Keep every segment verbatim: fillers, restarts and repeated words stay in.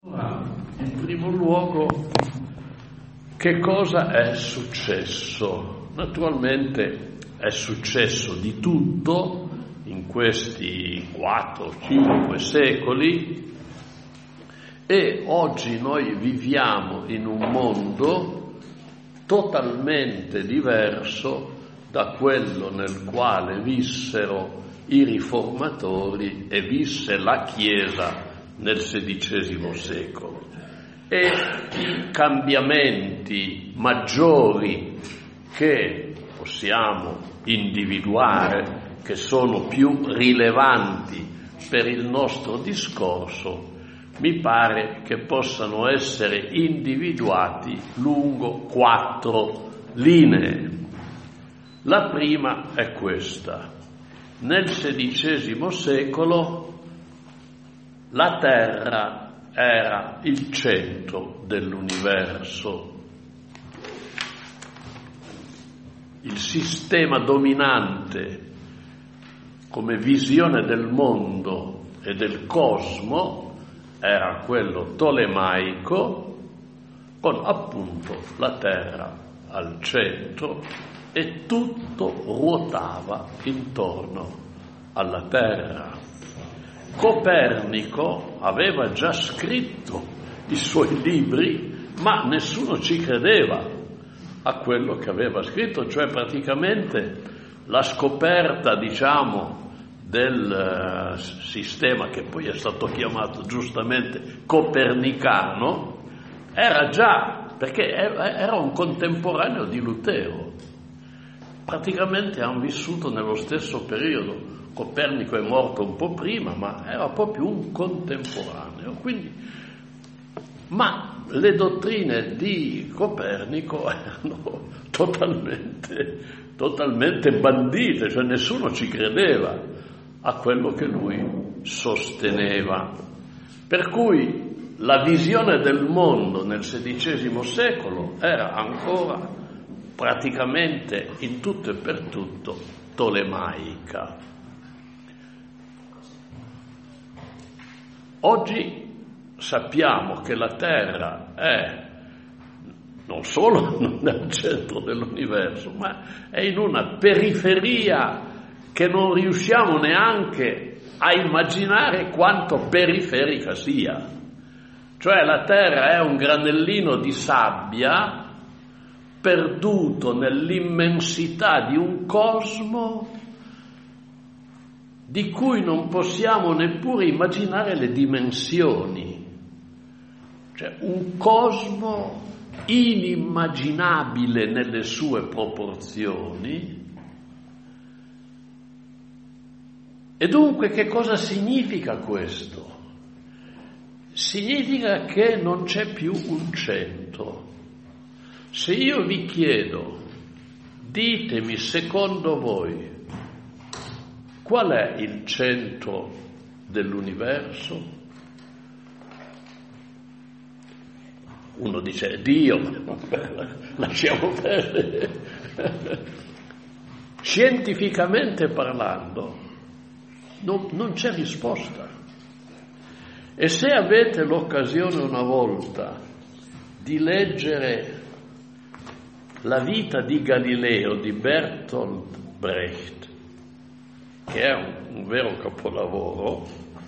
In primo luogo, che cosa è successo? Naturalmente è successo di tutto in questi quattro cinque secoli e oggi noi viviamo in un mondo totalmente diverso da quello nel quale vissero i riformatori e visse la Chiesa nel sedicesimo secolo. E i cambiamenti maggiori che possiamo individuare, che sono più rilevanti per il nostro discorso, mi pare che possano essere individuati lungo quattro linee. La prima è questa: nel sedicesimo secolo la Terra era il centro dell'universo. Il sistema dominante come visione del mondo e del cosmo era quello tolemaico, con appunto la Terra al centro e tutto ruotava intorno alla Terra. Copernico aveva già scritto i suoi libri, ma nessuno ci credeva a quello che aveva scritto, cioè praticamente la scoperta, diciamo, del uh, sistema che poi è stato chiamato giustamente copernicano, era già, perché era un contemporaneo di Lutero. Praticamente hanno vissuto nello stesso periodo. Copernico è morto un po' prima, ma era proprio un contemporaneo. Quindi, ma le dottrine di Copernico erano totalmente, totalmente bandite, cioè nessuno ci credeva a quello che lui sosteneva. Per cui la visione del mondo nel sedicesimo secolo era ancora praticamente in tutto e per tutto tolemaica. Oggi sappiamo che la Terra è non solo non è al centro dell'universo, ma è in una periferia che non riusciamo neanche a immaginare quanto periferica sia. Cioè la Terra è un granellino di sabbia perduto nell'immensità di un cosmo di cui non possiamo neppure immaginare le dimensioni. Cioè un cosmo inimmaginabile nelle sue proporzioni. E dunque che cosa significa questo? Significa che non c'è più un centro. Se io vi chiedo, ditemi secondo voi, qual è il centro dell'universo? Uno dice Dio, lasciamo perdere. Scientificamente parlando, non, non c'è risposta. E se avete l'occasione una volta di leggere la vita di Galileo di Bertolt Brecht, che è un, un vero capolavoro,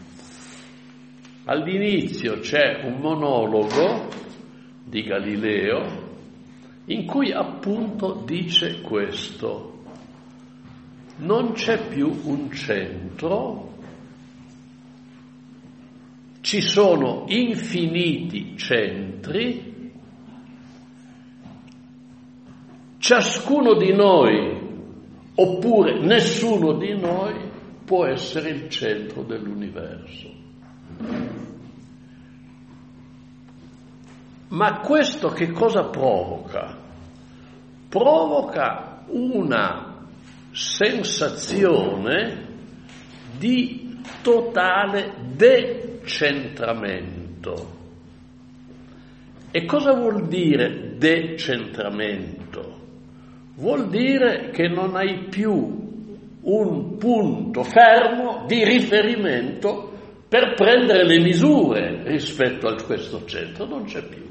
all'inizio c'è un monologo di Galileo in cui appunto dice questo: non c'è più un centro, ci sono infiniti centri, ciascuno di noi oppure nessuno di noi può essere il centro dell'universo. Ma questo che cosa provoca? Provoca una sensazione di totale decentramento. E cosa vuol dire decentramento? Vuol dire che non hai più un punto fermo di riferimento per prendere le misure rispetto a questo centro, non c'è più.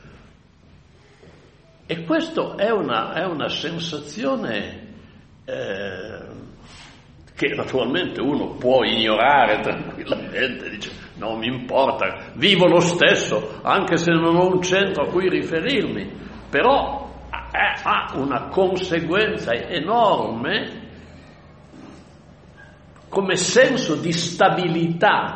E questo è una, è una sensazione eh, che naturalmente uno può ignorare tranquillamente, dice non mi importa, vivo lo stesso anche se non ho un centro a cui riferirmi, però ha una conseguenza enorme come senso di stabilità.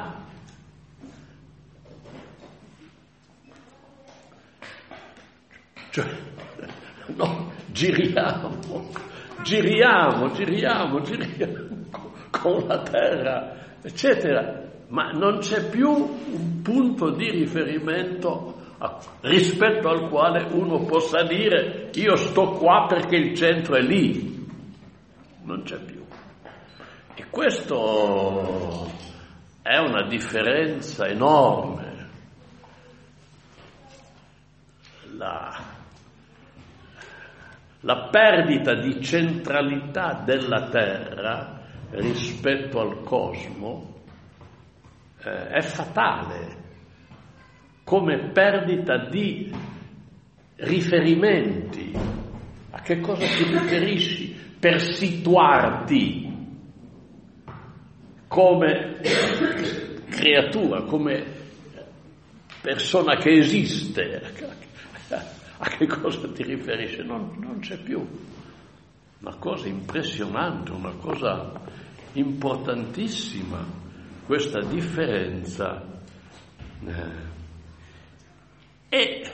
Cioè, no, giriamo, giriamo, giriamo, giriamo con la terra, eccetera, ma non c'è più un punto di riferimento a, rispetto al quale uno possa dire io sto qua perché il centro è lì. Non c'è più. E questo è una differenza enorme. La La perdita di centralità della Terra rispetto al cosmo eh, è fatale, come perdita di riferimenti. A che cosa ti riferisci per situarti come creatura, come persona che esiste? A che cosa ti riferisci? Non, non c'è più. Una cosa impressionante, una cosa importantissima, questa differenza. E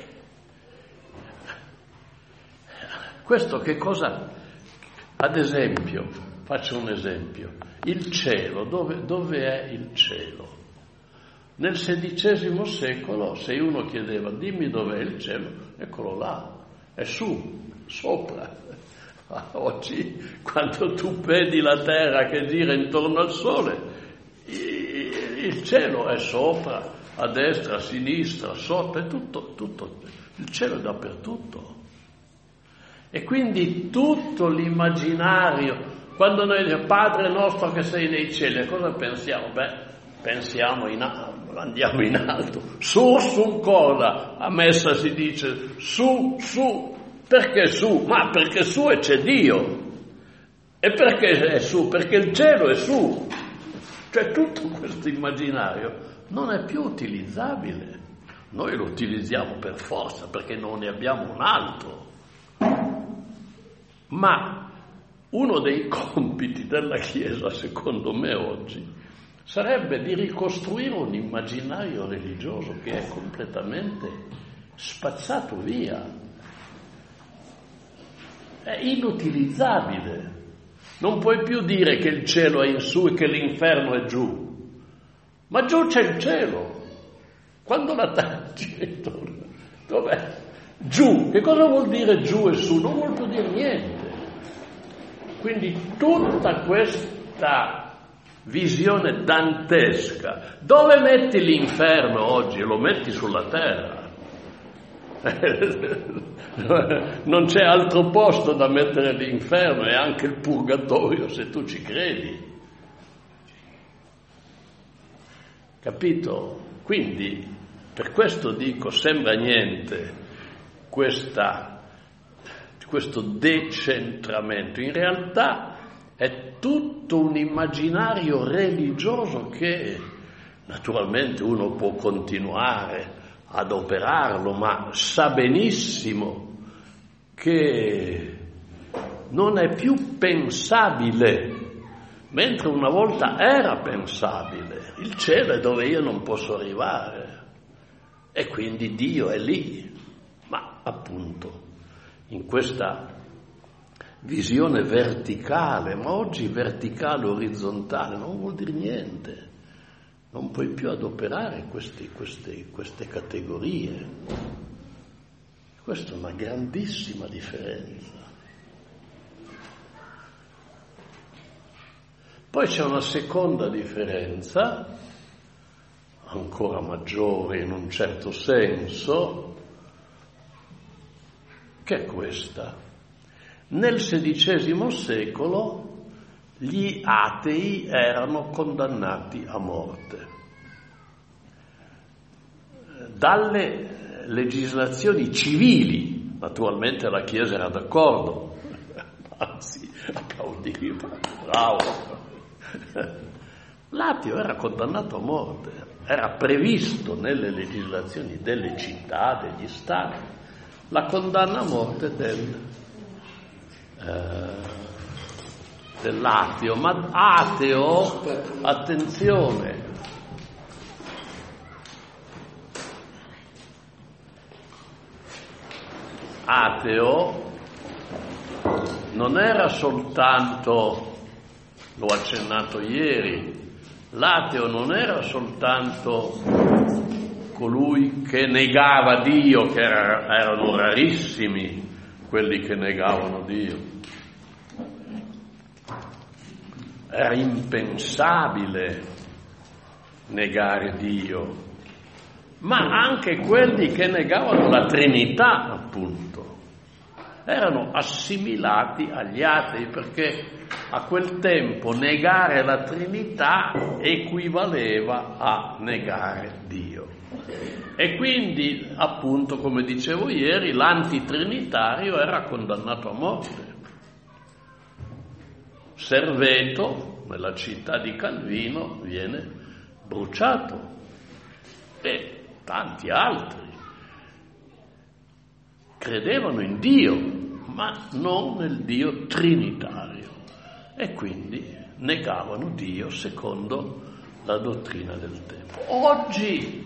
questo che cosa? Ad esempio, faccio un esempio, il cielo, dove, dove è il cielo? Nel sedicesimo secolo, se uno chiedeva dimmi dov'è il cielo, eccolo là, è su, sopra. Oggi, quando tu vedi la terra che gira intorno al sole, il cielo è sopra, a destra, a sinistra, sotto, è tutto, tutto, il cielo è dappertutto. E quindi tutto l'immaginario, quando noi diciamo Padre nostro che sei nei cieli, cosa pensiamo? Beh, pensiamo in alto, andiamo in alto, su, su cosa? A messa si dice su, su, perché su? Ma perché su e c'è Dio. E perché è su? Perché il cielo è su. Cioè tutto questo immaginario non è più utilizzabile. Noi lo utilizziamo per forza perché non ne abbiamo un altro. Ma uno dei compiti della Chiesa, secondo me oggi, sarebbe di ricostruire un immaginario religioso che è completamente spazzato via, è inutilizzabile. Non puoi più dire che il cielo è in su e che l'inferno è giù, ma giù c'è il cielo. Quando la taggi, dov'è? Giù, che cosa vuol dire giù e su? Non vuol più dire niente. Quindi tutta questa visione dantesca, dove metti l'inferno oggi? Lo metti sulla terra. Non c'è altro posto da mettere l'inferno, e anche il purgatorio, se tu ci credi. Capito? Quindi, per questo dico, sembra niente questa, questo decentramento. In realtà è tutto un immaginario religioso che naturalmente uno può continuare ad operarlo, ma sa benissimo che non è più pensabile, mentre una volta era pensabile. Il cielo è dove io non posso arrivare e quindi Dio è lì, ma appunto in questa visione verticale, ma oggi verticale, orizzontale, non vuol dire niente. Non puoi più adoperare questi, queste, queste categorie. Questa è una grandissima differenza. Poi c'è una seconda differenza, ancora maggiore in un certo senso, che è questa. Nel sedicesimo secolo gli atei erano condannati a morte. dalle legislazioni civili. Naturalmente la Chiesa era d'accordo, anzi applaudiva, bravo. L'ateo era condannato a morte, era previsto nelle legislazioni delle città, degli stati, la condanna a morte del, eh, dell'ateo, ma ateo, attenzione, ateo non era soltanto, l'ho accennato ieri, l'ateo non era soltanto colui che negava Dio, che era, erano rarissimi quelli che negavano Dio. Era impensabile negare Dio, ma anche quelli che negavano la Trinità, appunto, erano assimilati agli atei, perché a quel tempo negare la Trinità equivaleva a negare Dio. E quindi, appunto, come dicevo ieri, l'antitrinitario era condannato a morte. Serveto, nella città di Calvino, viene bruciato, e tanti altri credevano in Dio, ma non nel Dio trinitario, e quindi negavano Dio secondo la dottrina del tempo. Oggi,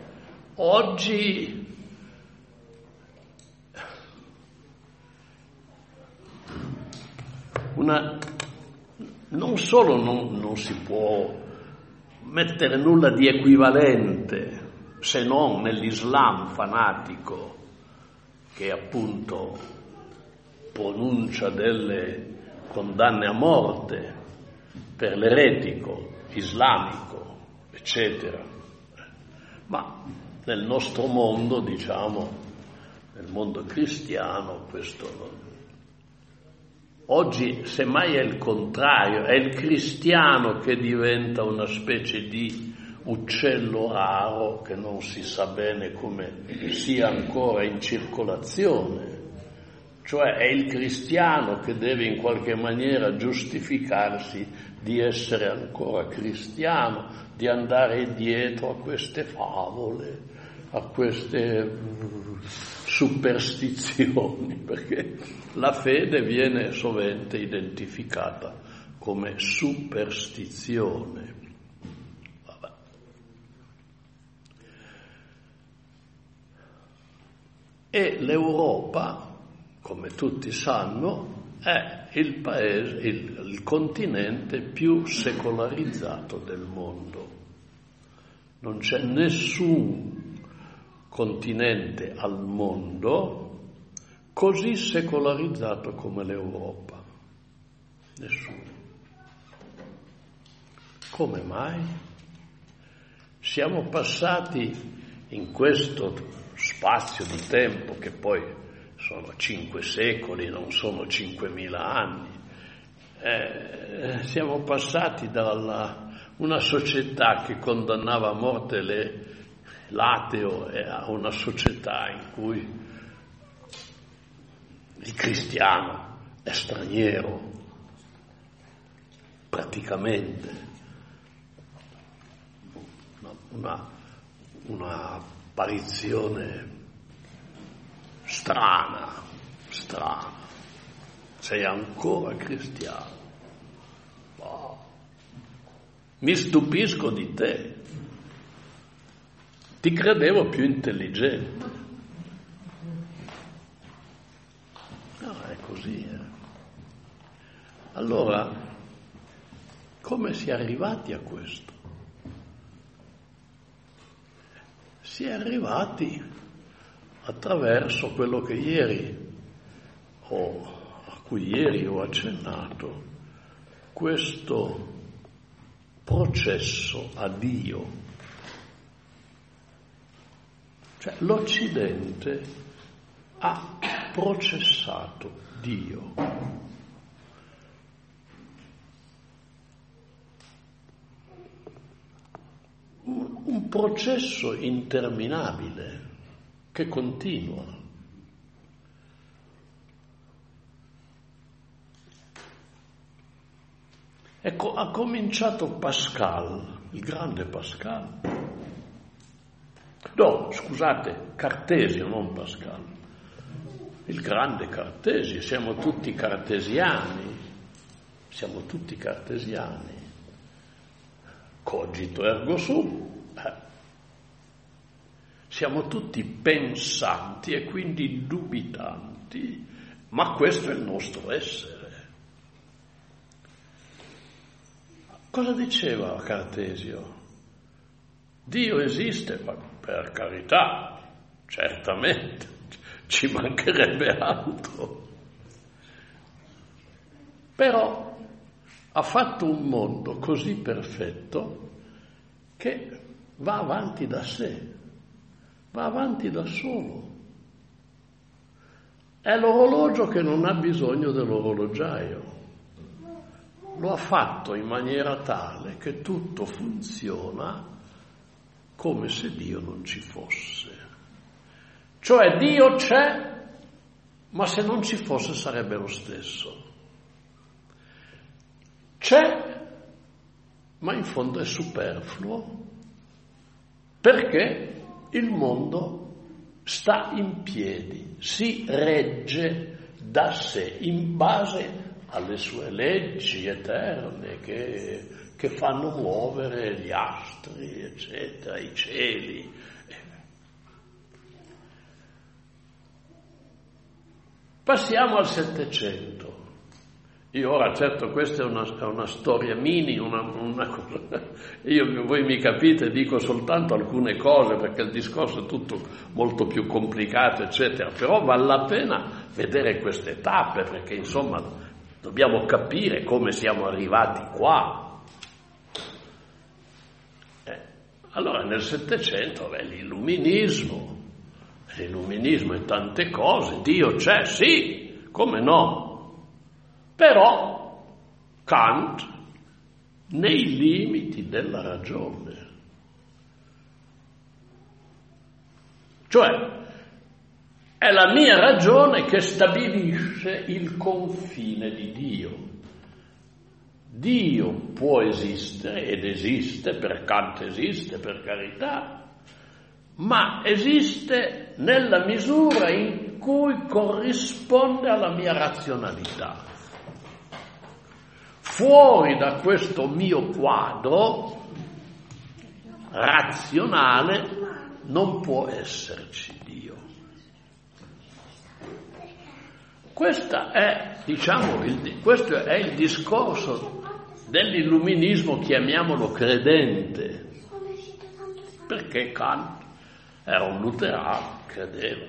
oggi una, non solo non, non si può mettere nulla di equivalente, se non nell'Islam fanatico, che appunto pronuncia delle condanne a morte per l'eretico islamico, eccetera. Ma nel nostro mondo, diciamo, nel mondo cristiano, questo non. Oggi semmai è il contrario, è il cristiano che diventa una specie di uccello raro che non si sa bene come sia ancora in circolazione, cioè è il cristiano che deve in qualche maniera giustificarsi di essere ancora cristiano, di andare dietro a queste favole, a queste superstizioni, perché la fede viene sovente identificata come superstizione. E l'Europa, come tutti sanno, è il paese, il, il continente più secolarizzato del mondo. Non c'è nessun continente al mondo così secolarizzato come l'Europa. Nessuno. Come mai? Siamo passati in questo spazio di tempo, che poi sono cinque secoli, non sono cinquemila anni, eh, siamo passati da una società che condannava a morte le, l'ateo a una società in cui il cristiano è straniero, praticamente. Una, una apparizione strana, strana. Sei ancora cristiano. Wow. Mi stupisco di te. Ti credevo più intelligente. No, è così. Eh. Allora, come si è arrivati a questo? Si è arrivati attraverso quello che ieri ho, a cui ieri ho accennato, questo processo a Dio. Cioè l'Occidente ha processato Dio. Un processo interminabile che continua. Ecco, ha cominciato Pascal, il grande Pascal. No, scusate, Cartesio, non Pascal. Il grande Cartesio, siamo tutti cartesiani, siamo tutti cartesiani. Cogito ergo sum. Eh. Siamo tutti pensanti e quindi dubitanti, ma questo è il nostro essere. Cosa diceva Cartesio? Dio esiste, ma per carità, certamente, ci mancherebbe altro. Però ha fatto un mondo così perfetto che va avanti da sé, va avanti da solo. È l'orologio che non ha bisogno dell'orologiaio. Lo ha fatto in maniera tale che tutto funziona come se Dio non ci fosse. Cioè Dio c'è, ma se non ci fosse sarebbe lo stesso. C'è, ma in fondo è superfluo, perché il mondo sta in piedi, si regge da sé, in base alle sue leggi eterne che, che fanno muovere gli astri, eccetera, i cieli. Passiamo al Settecento. Io ora, certo, questa è una, è una storia mini, una, una cosa. Io, voi mi capite, dico soltanto alcune cose perché il discorso è tutto molto più complicato, eccetera. Però vale la pena vedere queste tappe perché, insomma, dobbiamo capire come siamo arrivati qua. Eh, allora, nel Settecento, beh, l'illuminismo, l'illuminismo e tante cose, Dio c'è, sì, come no? Però Kant, nei limiti della ragione, cioè è la mia ragione che stabilisce il confine di Dio. Dio può esistere, ed esiste, per Kant esiste, per carità, ma esiste nella misura in cui corrisponde alla mia razionalità. Fuori da questo mio quadro razionale non può esserci Dio. Questa è, diciamo, il, questo è il discorso dell'illuminismo, chiamiamolo credente, perché Kant era un luterano, credeva.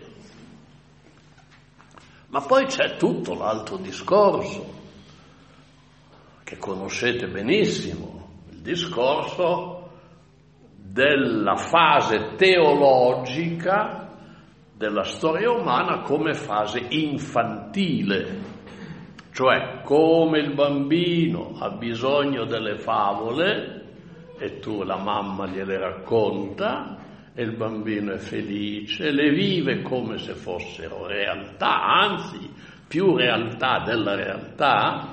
Ma poi c'è tutto l'altro discorso, che conoscete benissimo, il discorso della fase teologica della storia umana come fase infantile, cioè come il bambino ha bisogno delle favole e tu la mamma gliele racconta e il bambino è felice, le vive come se fossero realtà, anzi più realtà della realtà.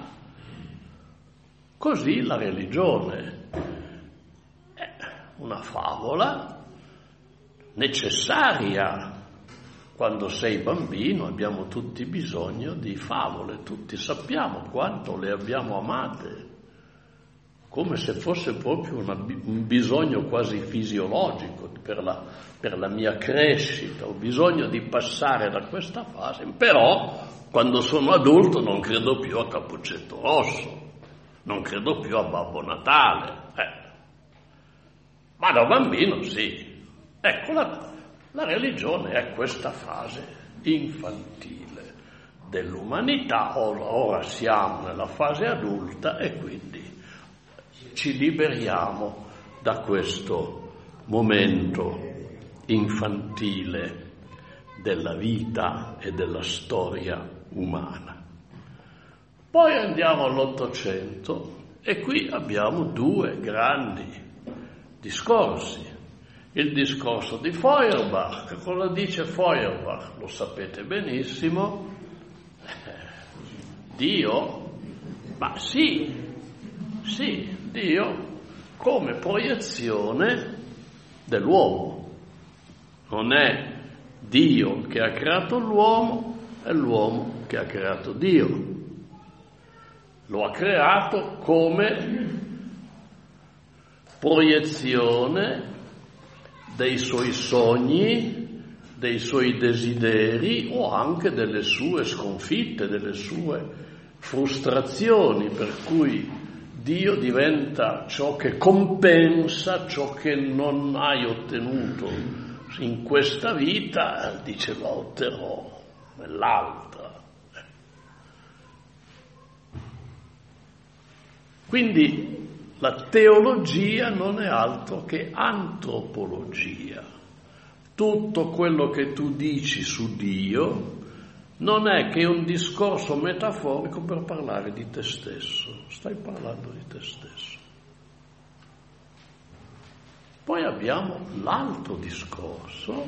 Così la religione è una favola necessaria. Quando sei bambino abbiamo tutti bisogno di favole, tutti sappiamo quanto le abbiamo amate, come se fosse proprio una, un bisogno quasi fisiologico per la, per la mia crescita. Ho bisogno di passare da questa fase, però quando sono adulto non credo più a Cappuccetto Rosso. Non credo più a Babbo Natale, eh. Ma da bambino sì. Ecco, la, la religione è questa fase infantile dell'umanità. Ora, ora siamo nella fase adulta e quindi ci liberiamo da questo momento infantile della vita e della storia umana. Poi andiamo all'Ottocento e qui abbiamo due grandi discorsi. il discorso di Feuerbach. Che cosa dice Feuerbach? Lo sapete benissimo. Dio, ma sì, sì, Dio come proiezione dell'uomo. Non è Dio che ha creato l'uomo, è l'uomo che ha creato Dio. Lo ha creato come proiezione dei suoi sogni, dei suoi desideri o anche delle sue sconfitte, delle sue frustrazioni, per cui Dio diventa ciò che compensa ciò che non hai ottenuto in questa vita, dice lo otterrò nell'altra. Quindi la teologia non è altro che antropologia. Tutto quello che tu dici su Dio non è che un discorso metaforico per parlare di te stesso. Stai parlando di te stesso. Poi abbiamo l'altro discorso,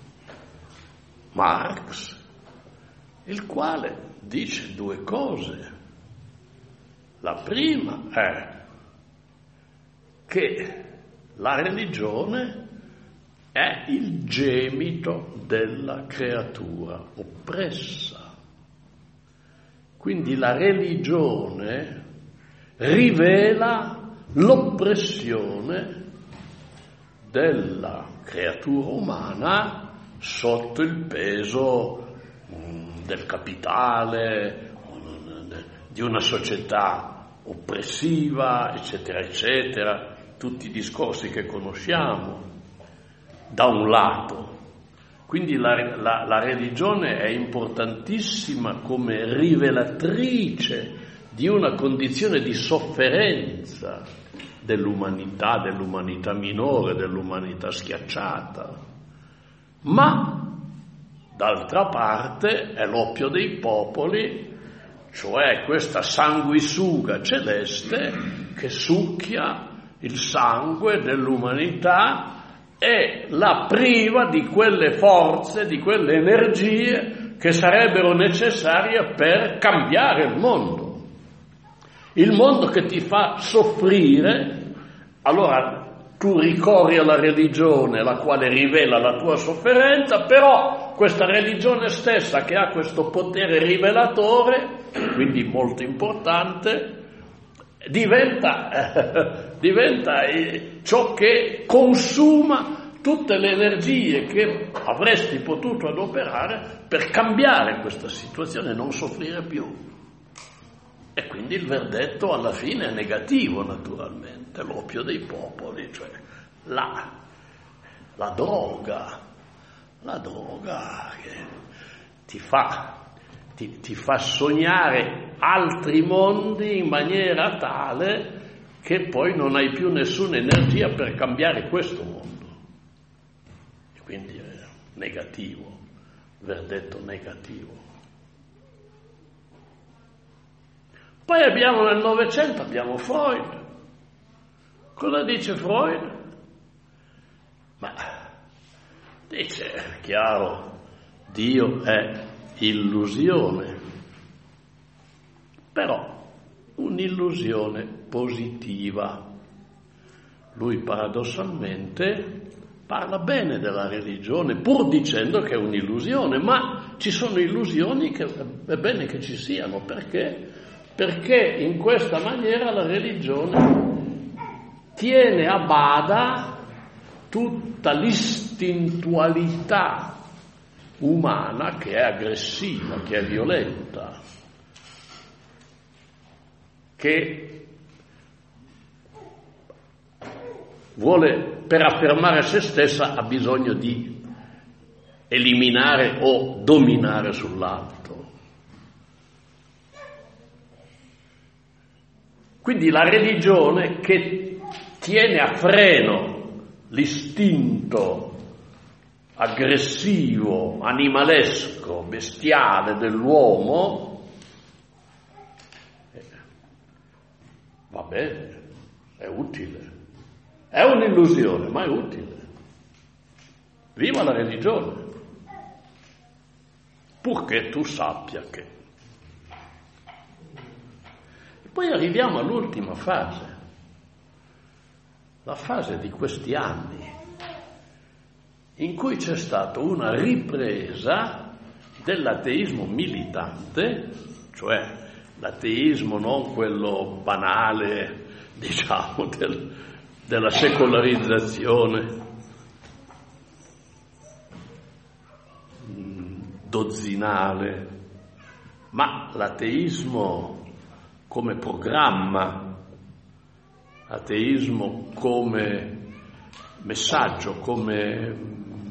Marx, il quale dice due cose. La prima è che la religione è il gemito della creatura oppressa. Quindi la religione rivela l'oppressione della creatura umana sotto il peso del capitale, di una società oppressiva, eccetera, eccetera, tutti i discorsi che conosciamo, da un lato. Quindi la, la, la religione è importantissima come rivelatrice di una condizione di sofferenza dell'umanità, dell'umanità minore, dell'umanità schiacciata. Ma, d'altra parte, è l'oppio dei popoli, cioè questa sanguisuga celeste che succhia il sangue dell'umanità e la priva di quelle forze, di quelle energie che sarebbero necessarie per cambiare il mondo. Il mondo che ti fa soffrire, allora tu ricorri alla religione, la quale rivela la tua sofferenza, però questa religione stessa che ha questo potere rivelatore, quindi molto importante, diventa, eh, diventa eh, ciò che consuma tutte le energie che avresti potuto adoperare per cambiare questa situazione e non soffrire più. E quindi il verdetto alla fine è negativo, naturalmente, l'oppio dei popoli, cioè la, la droga, la droga che ti fa Ti, ti fa sognare altri mondi in maniera tale che poi non hai più nessuna energia per cambiare questo mondo. E quindi è negativo, verdetto negativo. Poi abbiamo nel Novecento, abbiamo Freud. Cosa dice Freud? Ma dice, è chiaro, Dio è illusione, però un'illusione positiva. Lui paradossalmente parla bene della religione, pur dicendo che è un'illusione, ma ci sono illusioni che è bene che ci siano, perché? Perché in questa maniera la religione tiene a bada tutta l'istintualità umana che è aggressiva, che è violenta, che vuole, per affermare se stessa, ha bisogno di eliminare o dominare sull'altro. Quindi la religione che tiene a freno l'istinto aggressivo, animalesco, bestiale dell'uomo, eh, va bene, è utile. È un'illusione, ma è utile. Viva la religione, purché tu sappia che. E poi arriviamo all'ultima fase, la fase di questi anni, in cui c'è stata una ripresa dell'ateismo militante, cioè l'ateismo non quello banale, diciamo, del, della secolarizzazione dozzinale, ma l'ateismo come programma, ateismo come messaggio, come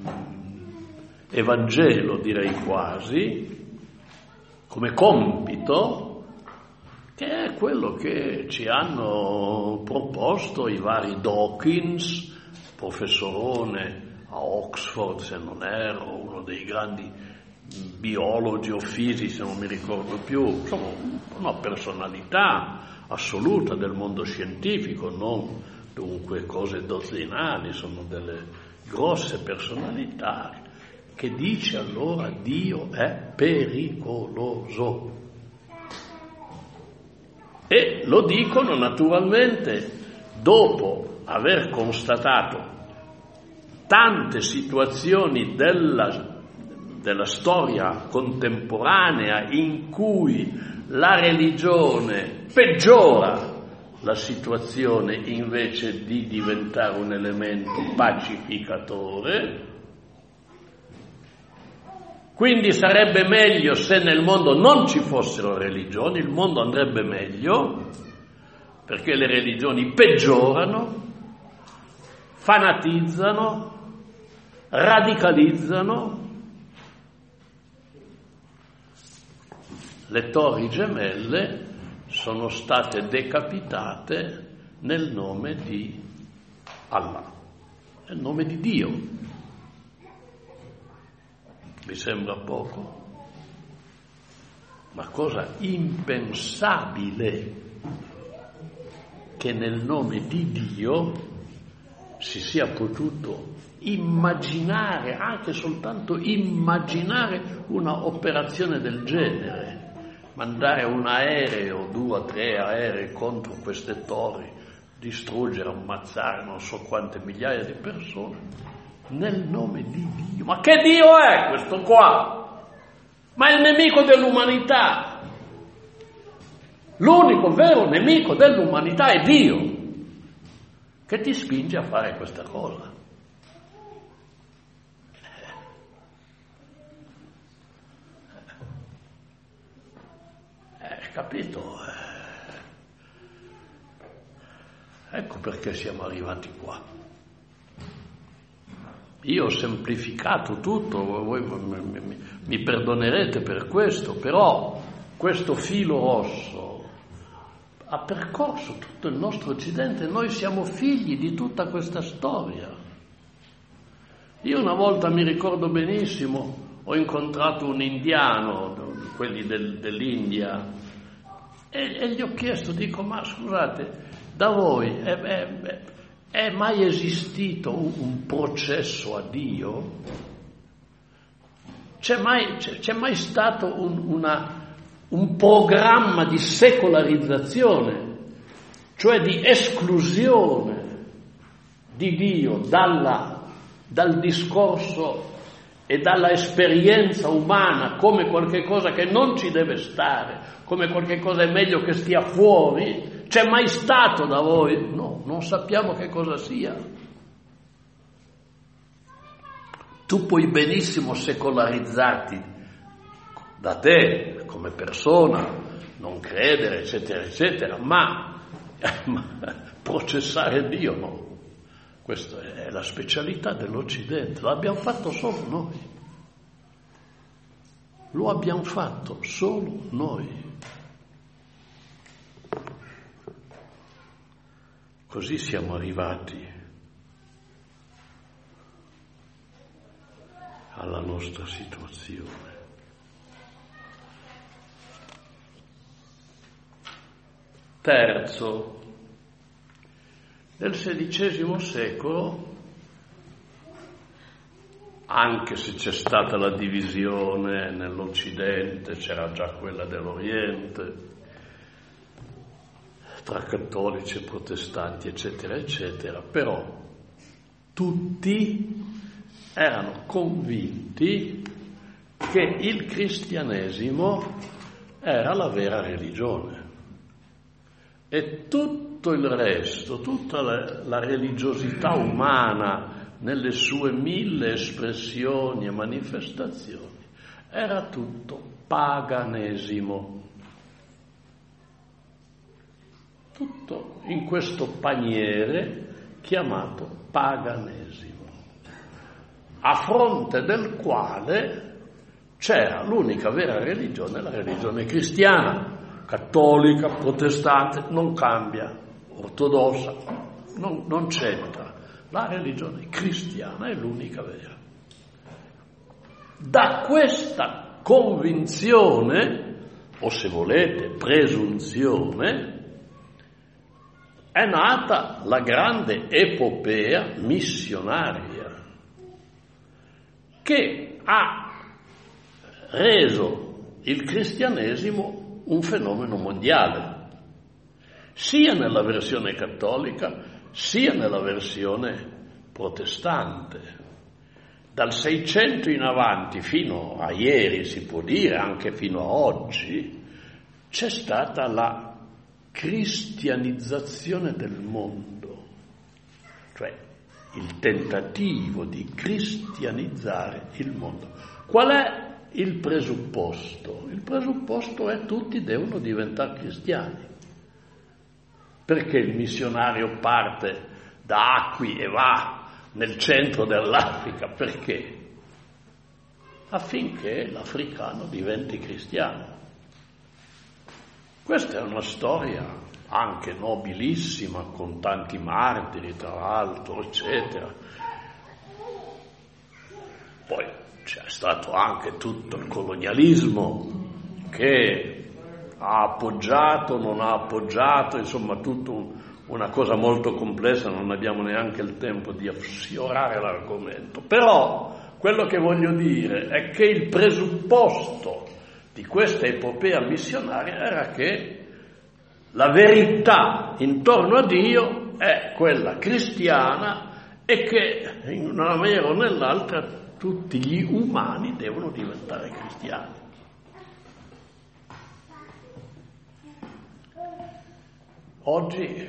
Evangelo, direi quasi, come compito, che è quello che ci hanno proposto i vari Dawkins, professorone a Oxford, se non erro, uno dei grandi biologi o fisici, se non mi ricordo più, insomma una personalità assoluta del mondo scientifico, non dunque cose dozzinali, sono delle grosse personalità, che dice allora Dio è pericoloso. E lo dicono naturalmente dopo aver constatato tante situazioni della, della storia contemporanea in cui la religione peggiora la situazione invece di diventare un elemento pacificatore. Quindi sarebbe meglio se nel mondo non ci fossero religioni, il mondo andrebbe meglio, perché le religioni peggiorano, fanatizzano, radicalizzano. Le torri gemelle sono state decapitate nel nome di Allah, nel nome di Dio. Vi sembra poco? Ma cosa impensabile che nel nome di Dio si sia potuto immaginare, anche soltanto immaginare una operazione del genere, mandare un aereo, due o tre aerei contro queste torri, distruggere, ammazzare non so quante migliaia di persone, nel nome di Dio. Ma che Dio è questo qua? Ma è il nemico dell'umanità. L'unico vero nemico dell'umanità è Dio, che ti spinge a fare questa cosa. Eh, capito? Ecco perché siamo arrivati qua. Io ho semplificato tutto, voi mi, mi perdonerete per questo, però questo filo rosso ha percorso tutto il nostro Occidente, noi siamo figli di tutta questa storia. Io una volta, mi ricordo benissimo, ho incontrato un indiano, quelli del, dell'India, e, e gli ho chiesto, dico, ma scusate, da voi è, è, è mai esistito un, un processo a Dio? C'è mai, c'è, c'è mai stato un, una, un programma di secolarizzazione, cioè di esclusione di Dio dalla, dal discorso e dalla esperienza umana come qualche cosa che non ci deve stare, come qualche cosa è meglio che stia fuori? C'è mai stato da voi? No, non sappiamo che cosa sia. Tu puoi benissimo secolarizzarti da te come persona, non credere, eccetera, eccetera, ma, ma processare Dio no. Questa è la specialità dell'Occidente, lo abbiamo fatto solo noi. Lo abbiamo fatto solo noi. Così siamo arrivati alla nostra situazione. Terzo, nel sedicesimo secolo anche se c'è stata la divisione nell'Occidente, c'era già quella dell'Oriente, tra cattolici e protestanti, eccetera, eccetera, però tutti erano convinti che il cristianesimo era la vera religione e tutto il resto, tutta la, la religiosità umana nelle sue mille espressioni e manifestazioni era tutto paganesimo, tutto in questo paniere chiamato paganesimo, a fronte del quale c'era l'unica vera religione, la religione cristiana, cattolica, protestante, non cambia, ortodossa, non, non c'entra. La religione cristiana è l'unica vera. Da questa convinzione, o se volete presunzione, è nata la grande epopea missionaria che ha reso il cristianesimo un fenomeno mondiale, sia nella versione cattolica sia nella versione protestante. Dal Seicento in avanti fino a ieri, si può dire, anche fino a oggi, c'è stata la cristianizzazione del mondo, cioè il tentativo di cristianizzare il mondo. Qual è il presupposto? Il presupposto è che tutti devono diventare cristiani. Perché il missionario parte da Acqui e va nel centro dell'Africa? Perché? Affinché l'africano diventi cristiano. Questa è una storia anche nobilissima, con tanti martiri, tra l'altro, eccetera. Poi c'è stato anche tutto il colonialismo che ha appoggiato, non ha appoggiato, insomma tutto una cosa molto complessa, non abbiamo neanche il tempo di sfiorare l'argomento. Però quello che voglio dire è che il presupposto di questa epopea missionaria era che la verità intorno a Dio è quella cristiana e che in una maniera o nell'altra tutti gli umani devono diventare cristiani. Oggi,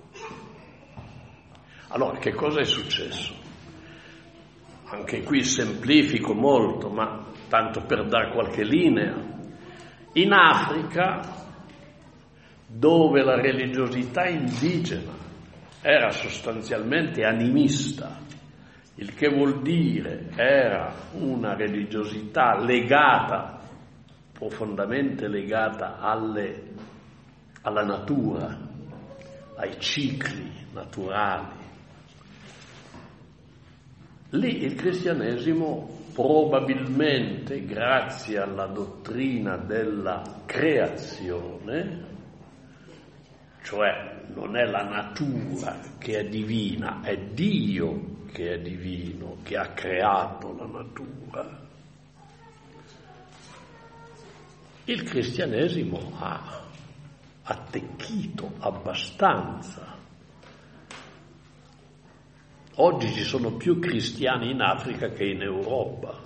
allora, che cosa è successo? Anche qui semplifico molto, ma tanto per dare qualche linea. In Africa, dove la religiosità indigena era sostanzialmente animista, il che vuol dire era una religiosità legata, profondamente legata alle, alla natura, ai cicli naturali. Lì il cristianesimo probabilmente, grazie alla dottrina della creazione, cioè non è la natura che è divina, è Dio che è divino, che ha creato la natura, il cristianesimo ha attecchito abbastanza. Oggi ci sono più cristiani in Africa che in Europa,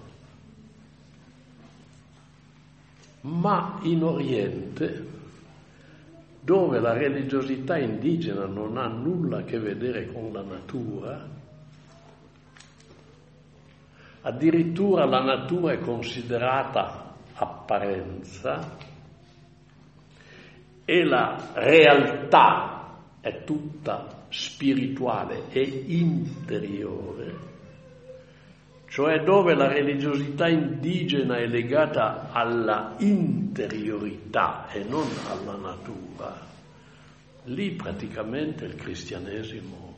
ma in Oriente, dove la religiosità indigena non ha nulla a che vedere con la natura, addirittura la natura è considerata apparenza e la realtà è tutta spirituale e interiore, cioè dove la religiosità indigena è legata alla interiorità e non alla natura, lì praticamente il cristianesimo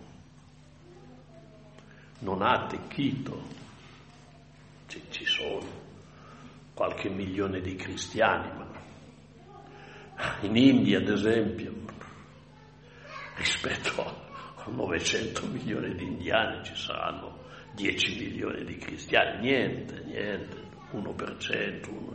non ha attecchito. Ci, ci sono qualche milione di cristiani, ma in India, ad esempio, rispetto a novecento milioni di indiani ci saranno dieci milioni di cristiani, niente, niente, uno per cento, uno.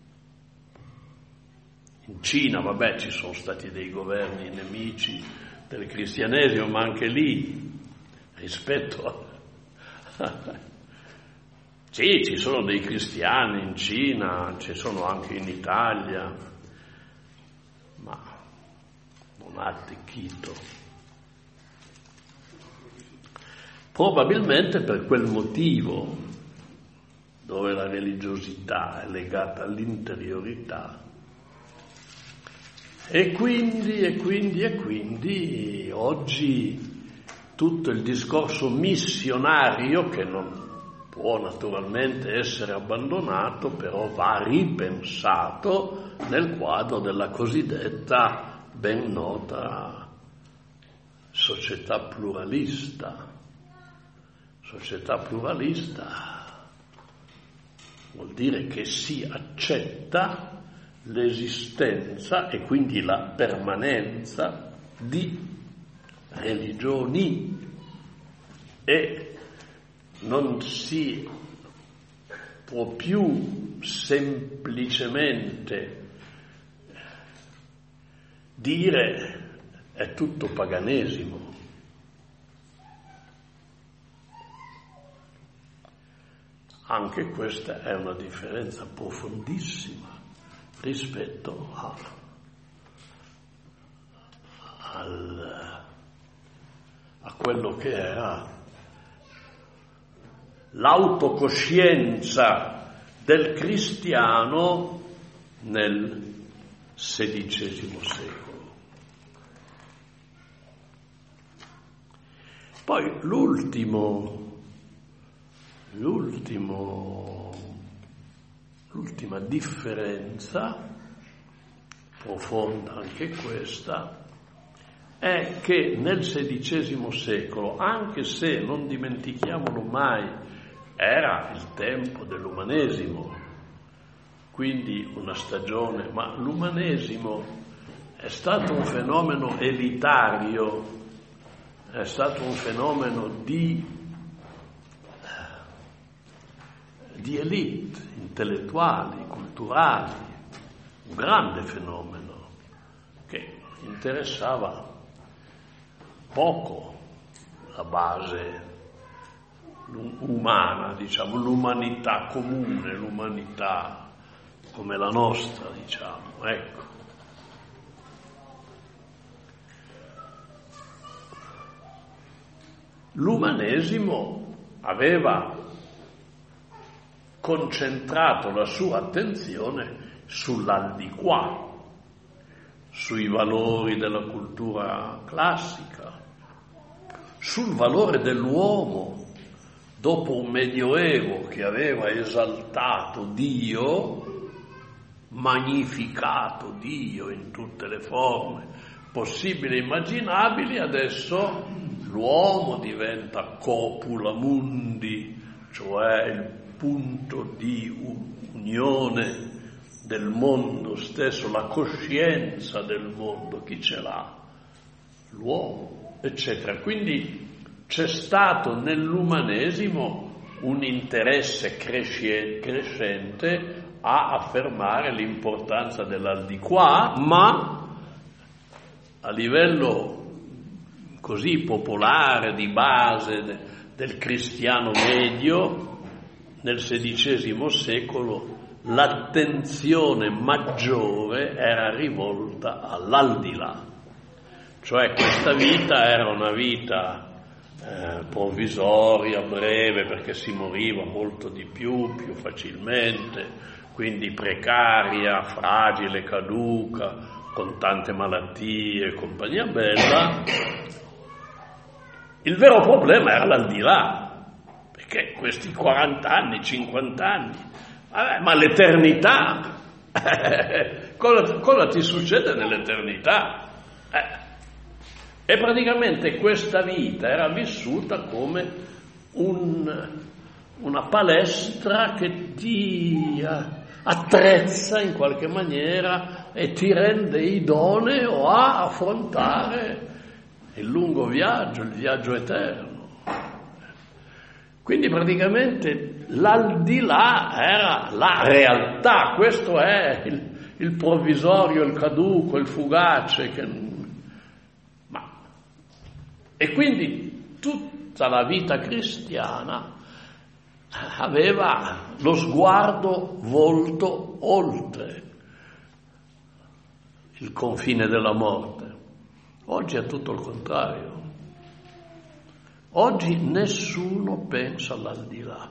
In Cina, vabbè, ci sono stati dei governi nemici del cristianesimo, ma anche lì, rispetto a... Sì, ci sono dei cristiani in Cina, ci sono anche in Italia, ma non ha attecchito. Probabilmente per quel motivo, dove la religiosità è legata all'interiorità, e quindi, e quindi, e quindi oggi tutto il discorso missionario, che non può naturalmente essere abbandonato, però va ripensato nel quadro della cosiddetta ben nota società pluralista. Società pluralista vuol dire che si accetta l'esistenza e quindi la permanenza di religioni e non si può più semplicemente dire è tutto paganesimo. Anche questa è una differenza profondissima rispetto a, al, a quello che era l'autocoscienza del cristiano nel sedicesimo secolo. Poi l'ultimo, l'ultimo, l'ultima differenza, profonda anche questa, è che nel sedicesimo secolo, anche se non dimentichiamolo mai, era il tempo dell'umanesimo, quindi una stagione, ma l'umanesimo è stato un fenomeno elitario, è stato un fenomeno di, di elite intellettuali, culturali, un grande fenomeno che interessava poco la base umana, diciamo, l'umanità comune, l'umanità come la nostra, diciamo, ecco. L'umanesimo aveva concentrato la sua attenzione sull'aldilà, sui valori della cultura classica, sul valore dell'uomo. Dopo un medioevo che aveva esaltato Dio, magnificato Dio in tutte le forme possibili e immaginabili, adesso l'uomo diventa copula mundi, cioè il punto di unione del mondo stesso, la coscienza del mondo, chi ce l'ha? L'uomo, eccetera. Quindi c'è stato nell'umanesimo un interesse crescente a affermare l'importanza dell'aldilà, ma a livello così popolare, di base de, del cristiano medio, nel sedicesimo secolo l'attenzione maggiore era rivolta all'aldilà, cioè questa vita era una vita Eh, provvisoria, breve, perché si moriva molto di più, più facilmente, quindi precaria, fragile, caduca, con tante malattie e compagnia bella. Il vero problema era l'aldilà, perché questi quaranta anni, cinquanta anni, vabbè, ma l'eternità, cosa, cosa ti succede nell'eternità? Eh. E praticamente questa vita era vissuta come un, una palestra che ti attrezza in qualche maniera e ti rende idoneo a affrontare il lungo viaggio, il viaggio eterno. Quindi praticamente l'aldilà era la realtà, questo è il, il provvisorio, il caduco, il fugace. Che... Ma... E quindi tutta la vita cristiana aveva lo sguardo volto oltre il confine della morte. Oggi è tutto il contrario. Oggi nessuno pensa all'aldilà,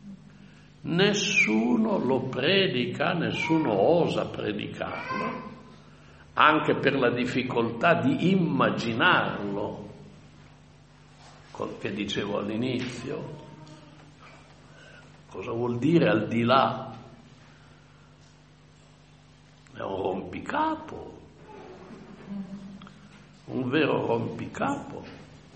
nessuno lo predica, nessuno osa predicarlo, anche per la difficoltà di immaginarlo, quel che dicevo all'inizio. Cosa vuol dire al di là? È un rompicapo, un vero rompicapo.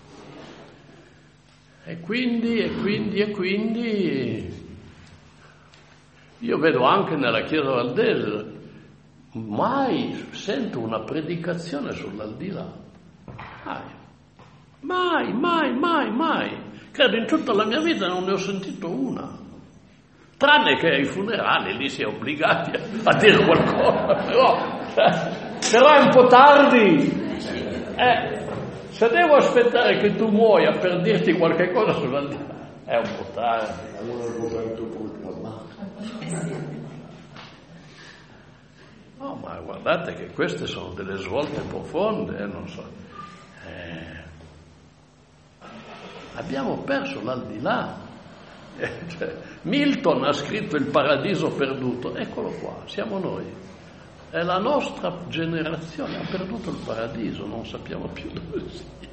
E quindi, e quindi, e quindi, io vedo anche nella Chiesa valdese, mai sento una predicazione sull'aldilà. Mai, mai, mai, mai, mai. Credo in tutta la mia vita non ne ho sentito una. Tranne che ai funerali lì si è obbligati a, a dire qualcosa, però, però è un po' tardi. Eh, se devo aspettare che tu muoia per dirti qualche cosa sull'aldilà, è un po' tardi. No, ma guardate che queste sono delle svolte profonde, eh, non so. Eh, abbiamo perso l'aldilà. Milton ha scritto Il paradiso perduto, eccolo qua, siamo noi, è la nostra generazione, ha perduto il paradiso, non sappiamo più dove sia.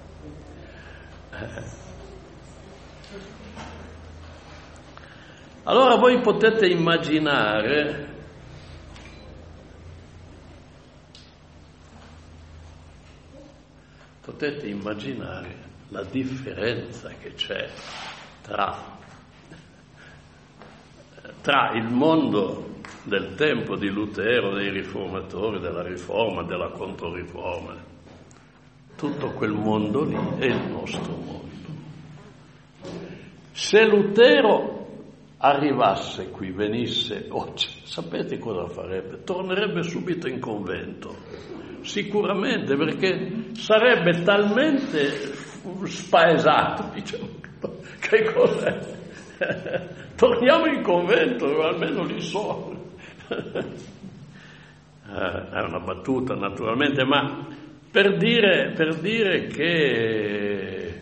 Allora voi potete immaginare potete immaginare la differenza che c'è tra tra il mondo del tempo di Lutero, dei riformatori, della riforma, della controriforma, tutto quel mondo lì è il nostro mondo. Se Lutero arrivasse qui, venisse oggi, sapete cosa farebbe? Tornerebbe subito in convento, sicuramente, perché sarebbe talmente spaesato, diciamo, che cos'è? Torniamo in convento, almeno lì so. È una battuta naturalmente, ma per dire, per dire che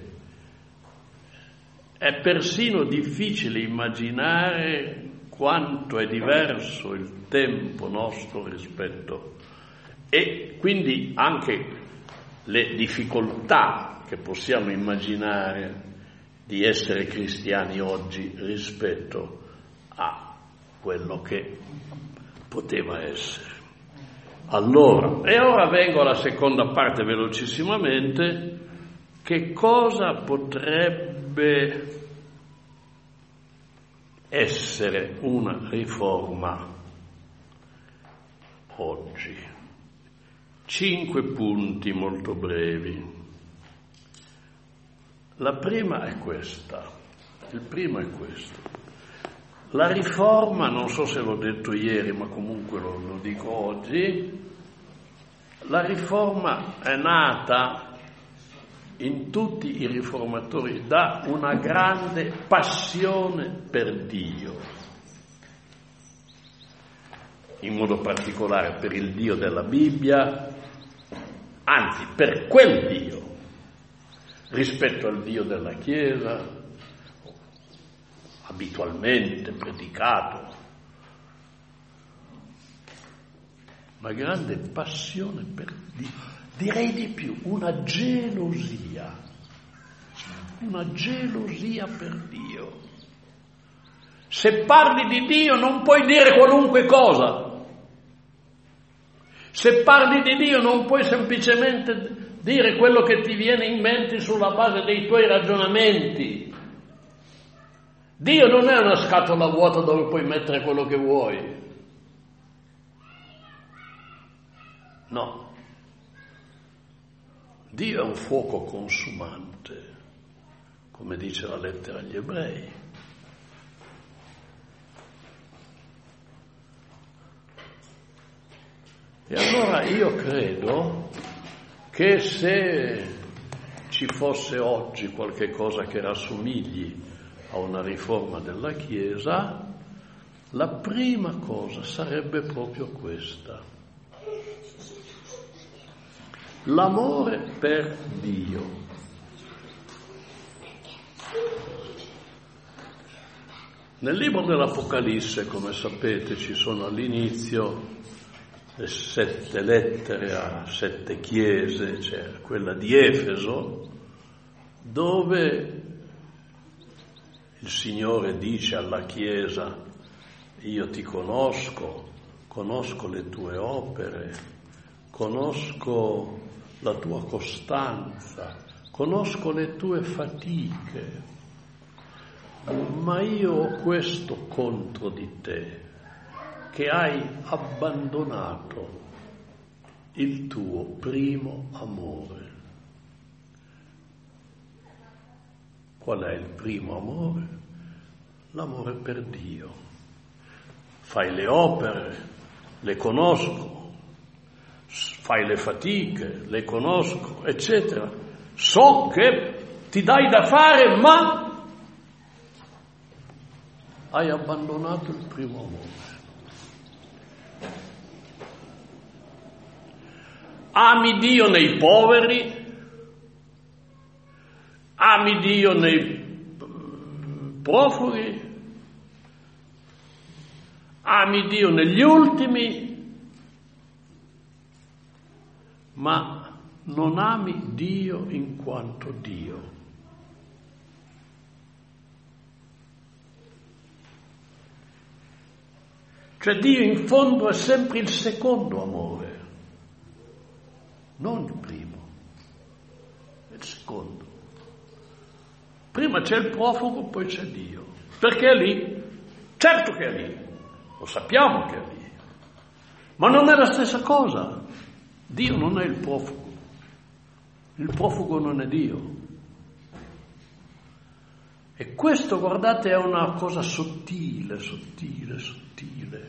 è persino difficile immaginare quanto è diverso il tempo nostro rispetto, e quindi anche le difficoltà che possiamo immaginare di essere cristiani oggi rispetto a quello che poteva essere allora. E ora vengo alla seconda parte velocissimamente. Che cosa potrebbe essere una riforma oggi? Cinque punti molto brevi. La prima è questa, il primo è questo. La riforma, non so se l'ho detto ieri, ma comunque lo, lo dico oggi, la riforma è nata in tutti i riformatori da una grande passione per Dio, in modo particolare per il Dio della Bibbia, anzi per quel Dio, rispetto al Dio della Chiesa, abitualmente predicato. Una grande passione per Dio, direi di più, una gelosia, una gelosia per Dio. Se parli di Dio non puoi dire qualunque cosa. Se parli di Dio non puoi semplicemente dire quello che ti viene in mente sulla base dei tuoi ragionamenti. Dio non è una scatola vuota dove puoi mettere quello che vuoi. No. Dio è un fuoco consumante, come dice la lettera agli Ebrei. E allora io credo che se ci fosse oggi qualche cosa che rassomigli a una riforma della Chiesa, la prima cosa sarebbe proprio questa: l'amore per Dio. Nel libro dell'Apocalisse, come sapete, ci sono all'inizio le sette lettere a sette chiese, c'è quella di Efeso, dove il Signore dice alla Chiesa: io ti conosco, conosco le tue opere, conosco la tua costanza, conosco le tue fatiche, ma io ho questo contro di te, che hai abbandonato il tuo primo amore. Qual è il primo amore? L'amore per Dio. Fai le opere, le conosco, fai le fatiche, le conosco, eccetera. So che ti dai da fare, ma hai abbandonato il primo amore. Ami Dio nei poveri, ami Dio nei profughi, ami Dio negli ultimi, ma non ami Dio in quanto Dio. Cioè Dio in fondo è sempre il secondo amore, non il primo, è il secondo. Prima c'è il profugo, poi c'è Dio. Perché è lì? Certo che è lì, lo sappiamo che è lì, ma non è la stessa cosa. Dio non è il profugo, il profugo non è Dio. E questo, guardate, è una cosa sottile, sottile, sottile.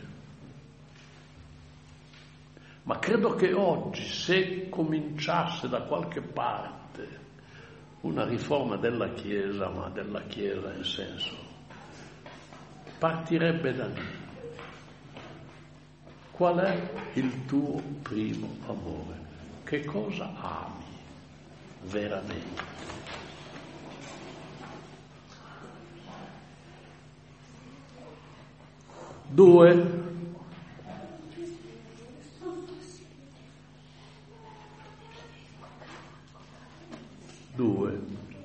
Ma credo che oggi, se cominciasse da qualche parte una riforma della Chiesa, ma della Chiesa in senso, partirebbe da lì. Qual è il tuo primo amore? Che cosa ami veramente? Due. Due.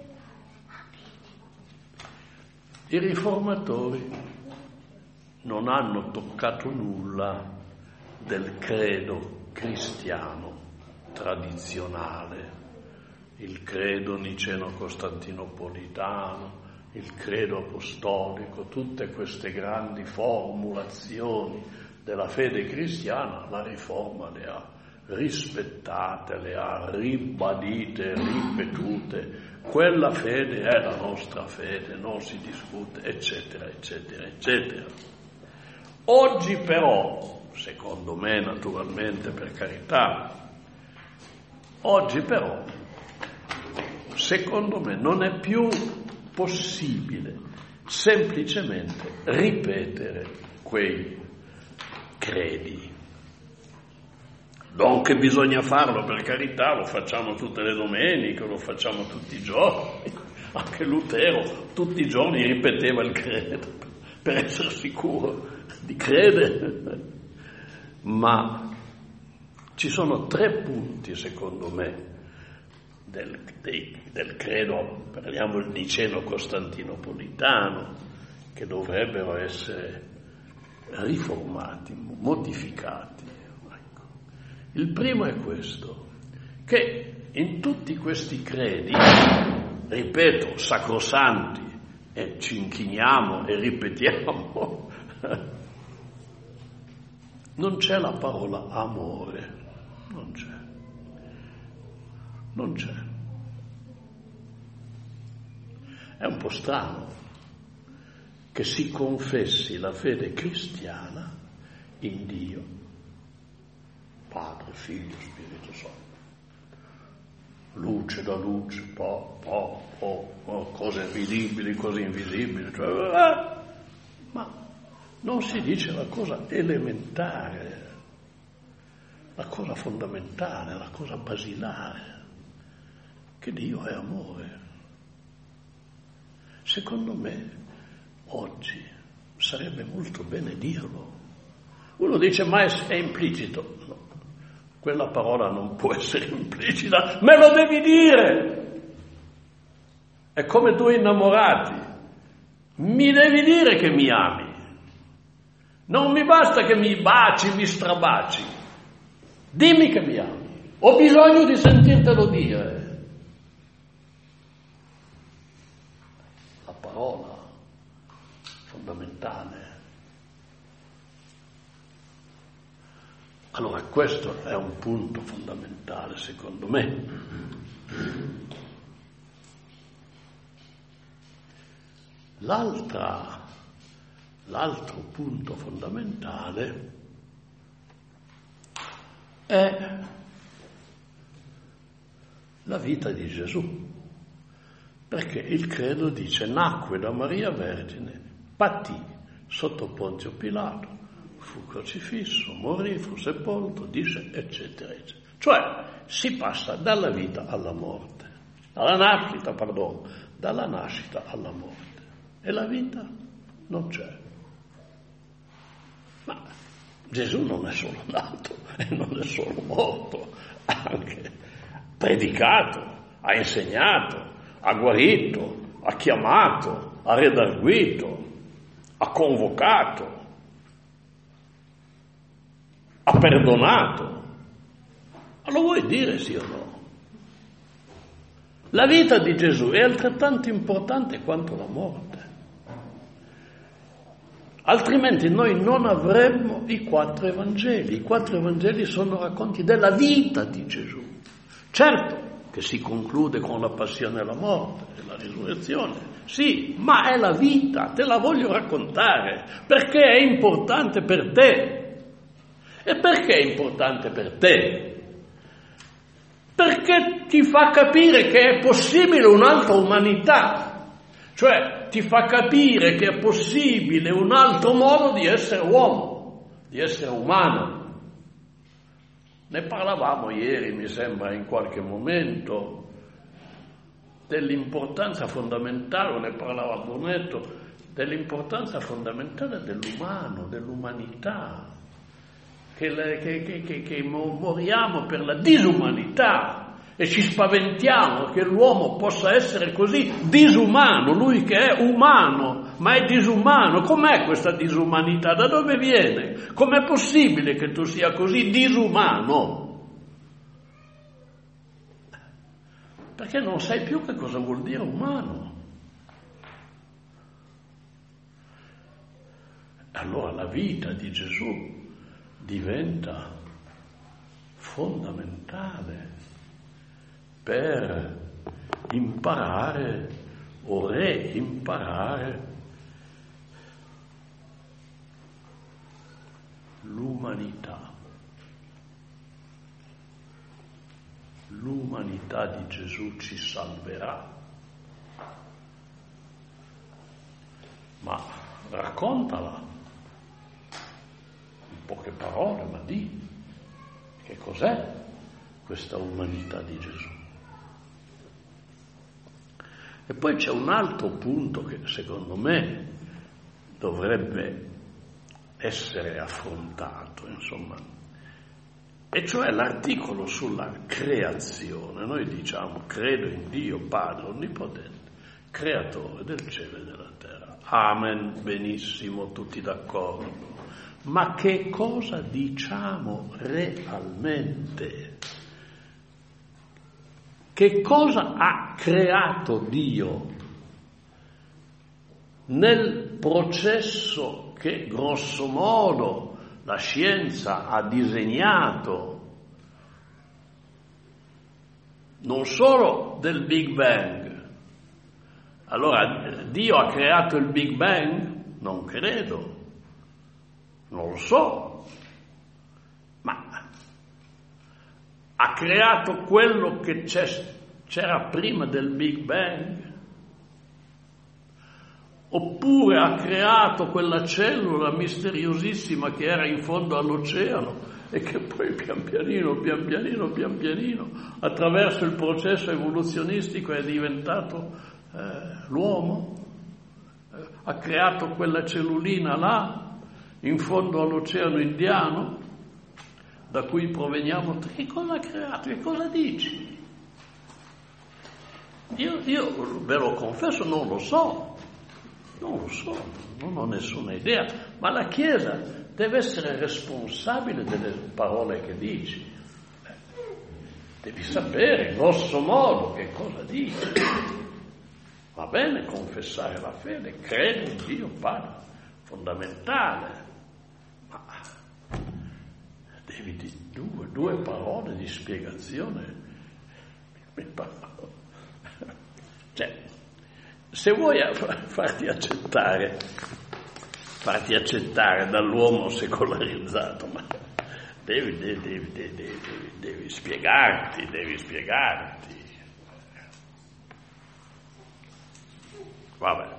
I riformatori non hanno toccato nulla del credo cristiano tradizionale, il credo niceno-costantinopolitano, il credo apostolico, tutte queste grandi formulazioni della fede cristiana. La riforma le ha rispettate, le ha ribadite, ripetute. Quella fede è la nostra fede, non si discute, eccetera, eccetera, eccetera. Oggi però, secondo me, naturalmente, per carità, oggi però, secondo me, non è più possibile semplicemente ripetere quei credi. Non che bisogna farlo, per carità, lo facciamo tutte le domeniche, lo facciamo tutti i giorni. Anche Lutero tutti i giorni ripeteva il credo per essere sicuro di credere. Ma ci sono tre punti, secondo me, del, dei, del credo, parliamo del niceno-costantinopolitano, che dovrebbero essere riformati, modificati. Il primo è questo, che in tutti questi credi, ripeto, sacrosanti, e ci inchiniamo e ripetiamo, non c'è la parola amore, non c'è, non c'è. È un po' strano che si confessi la fede cristiana in Dio, Padre, Figlio, Spirito Santo. Luce da luce, po, po, po, po, cose visibili, cose invisibili, cioè, eh, ma non si dice la cosa elementare, la cosa fondamentale, la cosa basilare, che Dio è amore. Secondo me oggi sarebbe molto bene dirlo. Uno dice ma è, è implicito. No, quella parola non può essere implicita, me lo devi dire. È come due innamorati, mi devi dire che mi ami, non mi basta che mi baci, mi strabaci, dimmi che mi ami, ho bisogno di sentirtelo dire. La parola fondamentale. Allora questo è un punto fondamentale secondo me. L'altra, l'altro punto fondamentale è la vita di Gesù, perché il credo dice nacque da Maria Vergine, patì sotto Ponzio Pilato, fu crocifisso, morì, fu sepolto, dice eccetera eccetera. Cioè si passa dalla vita alla morte, dalla nascita, perdono, dalla nascita alla morte, e la vita non c'è. Ma Gesù non è solo nato e non è solo morto, ha anche predicato, ha insegnato, ha guarito, ha chiamato, ha redarguito, ha convocato, ha perdonato. Ma lo vuoi dire sì o no? La vita di Gesù è altrettanto importante quanto la morte. Altrimenti noi non avremmo i quattro Evangeli. I quattro Evangeli sono racconti della vita di Gesù. Certo che si conclude con la passione e la morte e la risurrezione, sì, ma è la vita, te la voglio raccontare, perché è importante per te. E perché è importante per te? Perché ti fa capire che è possibile un'altra umanità, cioè ti fa capire che è possibile un altro modo di essere uomo, di essere umano. Ne parlavamo ieri, mi sembra, in qualche momento, dell'importanza fondamentale, ne parlava Brunetto, dell'importanza fondamentale dell'umano, dell'umanità. Che, che, che, che, che moriamo per la disumanità e ci spaventiamo che l'uomo possa essere così disumano, lui che è umano, ma è disumano. Com'è questa disumanità? Da dove viene? Com'è possibile che tu sia così disumano? Perché non sai più che cosa vuol dire umano. Allora la vita di Gesù diventa fondamentale per imparare o reimparare l'umanità. L'umanità di Gesù ci salverà. Ma raccontala. Poche parole, ma di che cos'è questa umanità di Gesù. E poi c'è un altro punto che secondo me dovrebbe essere affrontato, insomma, e cioè l'articolo sulla creazione. Noi diciamo credo in Dio Padre Onnipotente, creatore del cielo e della terra. Amen, benissimo, tutti d'accordo. Ma che cosa diciamo realmente? Che cosa ha creato Dio nel processo che grosso modo la scienza ha disegnato, non solo del Big Bang, Allora, Dio ha creato il Big Bang? Non credo, non lo so, ma ha creato quello che c'era prima del Big Bang? Oppure ha creato quella cellula misteriosissima che era in fondo all'oceano e che poi pian pianino, pian pianino, pian pianino, attraverso il processo evoluzionistico è diventato eh, l'uomo? Eh, ha creato quella cellulina là, in fondo all'oceano Indiano, da cui proveniamo. Che cosa ha creato? Che cosa dici? Io, io ve lo confesso, non lo so. Non lo so, non ho nessuna idea, ma la Chiesa deve essere responsabile delle parole che dici. Devi sapere, grosso modo, che cosa dici. Va bene confessare la fede, credo in Dio Padre, fondamentale, ma devi dire due, due parole di spiegazione. Cioè, se vuoi farti accettare, farti accettare dall'uomo secolarizzato, ma devi, devi, devi, devi, devi spiegarti, devi spiegarti. Vabbè.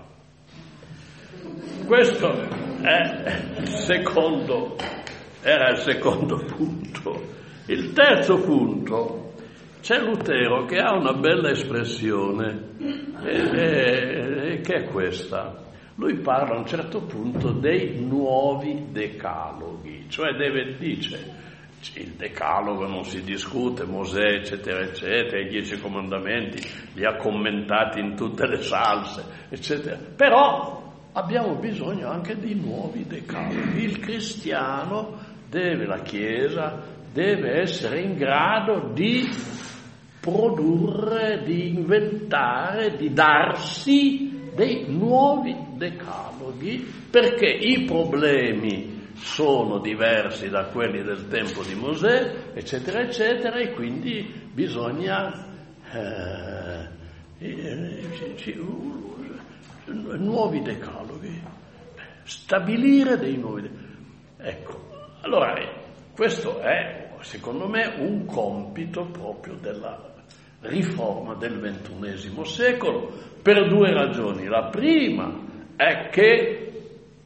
Questo è il secondo, era il secondo punto. Il terzo punto. C'è Lutero che ha una bella espressione, e, e, e, che è questa. Lui parla a un certo punto dei nuovi decaloghi, cioè deve, dice, il decalogo non si discute, Mosè, eccetera, eccetera, i dieci comandamenti li ha commentati in tutte le salse, eccetera. Però abbiamo bisogno anche di nuovi decaloghi. Il cristiano deve, la Chiesa, deve essere in grado di produrre, di inventare, di darsi dei nuovi decaloghi, perché i problemi sono diversi da quelli del tempo di Mosè, eccetera, eccetera, e quindi bisogna eh, eh, ci, uh, nuovi decaloghi, stabilire dei nuovi decaloghi. Ecco, allora questo è, secondo me, un compito proprio della riforma del ventunesimo secolo, per due ragioni. La prima è che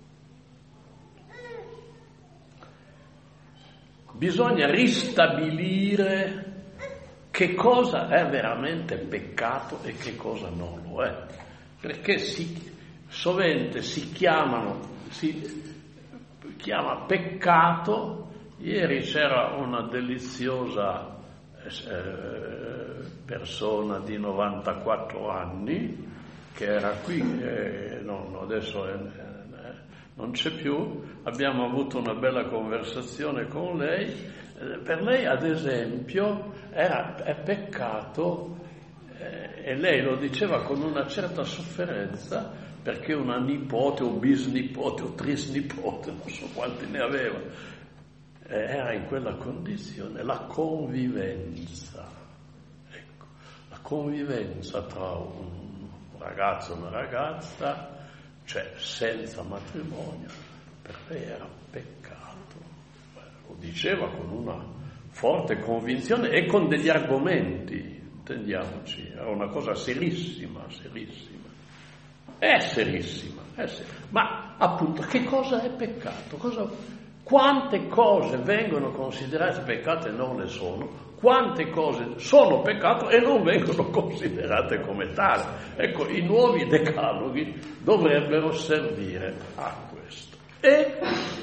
bisogna ristabilire che cosa è veramente peccato e che cosa non lo è, perché si, sovente si chiamano, si chiama peccato. Ieri c'era una deliziosa eh, persona di novantaquattro anni che era qui, eh, no, adesso eh, non c'è più, abbiamo avuto una bella conversazione con lei. Eh, per lei, ad esempio, era, è peccato, eh, e lei lo diceva con una certa sofferenza, perché una nipote o bisnipote o trisnipote, non so quanti ne aveva, era in quella condizione, la convivenza, ecco, la convivenza tra un ragazzo e una ragazza, cioè senza matrimonio, per lei era peccato. Lo diceva con una forte convinzione e con degli argomenti, intendiamoci, era una cosa serissima, serissima. È serissima, è serissima. Ma appunto che cosa è peccato? Cosa... Quante cose vengono considerate peccato e non le sono, quante cose sono peccato e non vengono considerate come tali. Ecco, i nuovi decaloghi dovrebbero servire a questo. E,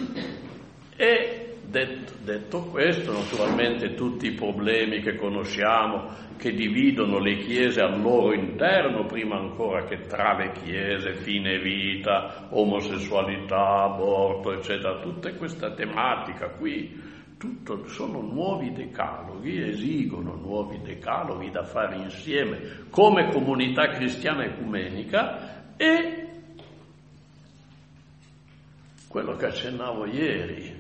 e detto, detto questo, naturalmente tutti i problemi che conosciamo, che dividono le chiese al loro interno, prima ancora che tra le chiese, fine vita, omosessualità, aborto, eccetera, tutta questa tematica qui, tutto sono nuovi decaloghi, esigono nuovi decaloghi da fare insieme come comunità cristiana ecumenica. E quello che accennavo ieri,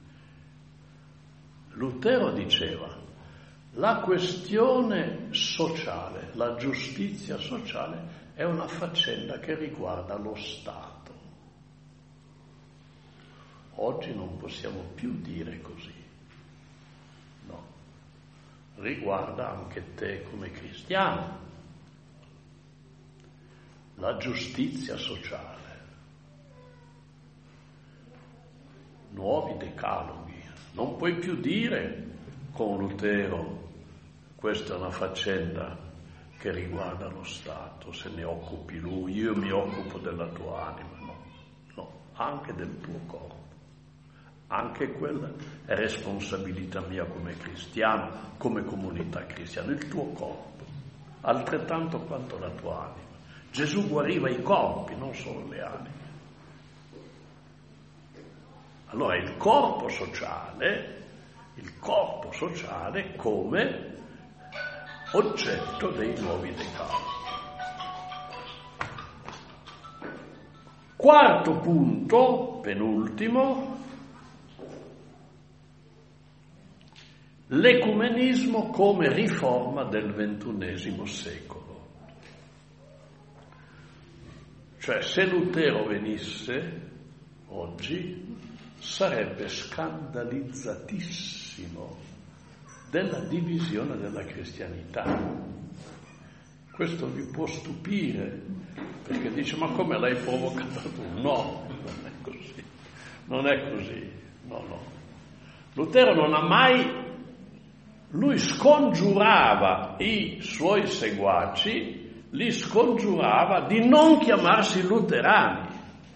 Lutero diceva: la questione sociale, la giustizia sociale è una faccenda che riguarda lo Stato. Oggi non possiamo più dire così. No. Riguarda anche te come cristiano. La giustizia sociale. Nuovi decaloghi. Non puoi più dire con Lutero questa è una faccenda che riguarda lo Stato, se ne occupi lui, io mi occupo della tua anima. No, no, anche del tuo corpo. Anche quella è responsabilità mia come cristiano, come comunità cristiana, il tuo corpo, altrettanto quanto la tua anima. Gesù guariva i corpi, non solo le anime. Allora il corpo sociale, il corpo sociale come oggetto dei nuovi decaloghi. Quarto punto, penultimo, l'ecumenismo come riforma del ventunesimo secolo. Cioè, se Lutero venisse oggi, sarebbe scandalizzatissimo della divisione della cristianità. Questo vi può stupire, perché dice, ma come l'hai provocata tu? No, non è così. Non è così. No, no. Lutero non ha mai... Lui scongiurava i suoi seguaci, li scongiurava di non chiamarsi luterani.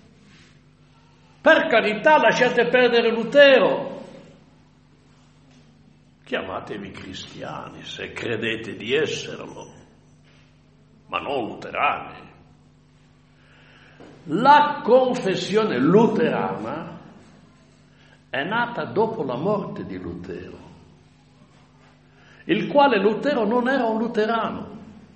Per carità, lasciate perdere Lutero. Chiamatevi cristiani se credete di esserlo, ma non luterani. La confessione luterana è nata dopo la morte di Lutero, il quale Lutero non era un luterano.